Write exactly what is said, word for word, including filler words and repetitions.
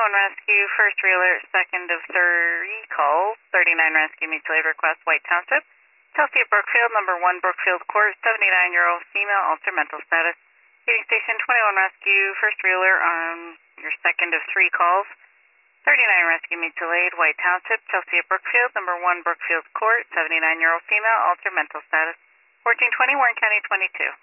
twenty-one Rescue, first reeler, second of three calls, thirty-nine Rescue mutual aid request, White Township. Chelsea at Brookfield, number one Brookfield Court, seventy-nine-year-old female, altered mental status. Feeding station twenty-one Rescue, first reeler on your second of three calls. thirty-nine Rescue mutual aid, White Township, Chelsea at Brookfield, number one Brookfield Court, seventy-nine-year-old female, altered mental status. fourteen twenty, Warren County twenty-two.